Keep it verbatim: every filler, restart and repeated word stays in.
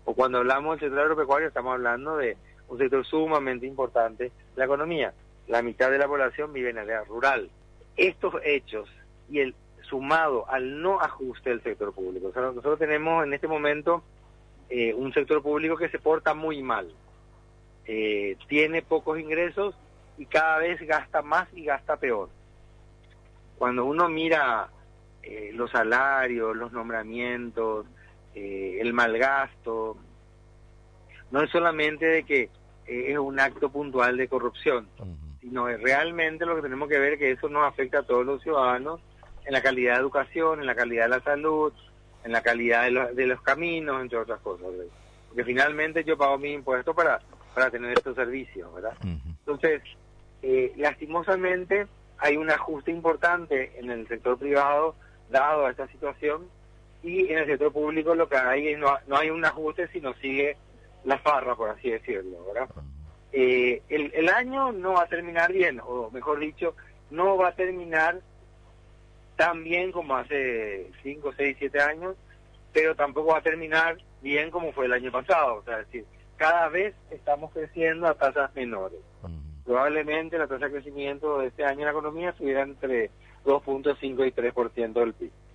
o cuando hablamos del sector agropecuario estamos hablando de un sector sumamente importante de la economía. La mitad de la población vive en área rural. Estos hechos y el sumado al no ajuste del sector público. O sea, nosotros tenemos en este momento eh, un sector público que se porta muy mal. Eh, tiene pocos ingresos y cada vez gasta más y gasta peor. Cuando uno mira eh, los salarios, los nombramientos, eh, el mal gasto, no es solamente de que eh, es un acto puntual de corrupción, uh-huh. sino es realmente lo que tenemos que ver que eso nos afecta a todos los ciudadanos en la calidad de educación, en la calidad de la salud, en la calidad de, lo, de los caminos, entre otras cosas, ¿verdad? Porque finalmente yo pago mis impuestos para, para tener estos servicios, ¿verdad? Uh-huh. Entonces, eh, lastimosamente hay un ajuste importante en el sector privado dado a esta situación, y en el sector público lo que hay es no, no hay un ajuste, sino sigue la farra, por así decirlo, ¿verdad? Eh, el, el año no va a terminar bien, o mejor dicho, no va a terminar tan bien como hace cinco, seis, siete años, pero tampoco va a terminar bien como fue el año pasado. O sea, es decir, cada vez estamos creciendo a tasas menores. Uh-huh. Probablemente la tasa de crecimiento de este año en la economía estuviera entre dos punto cinco y tres por ciento del P I B.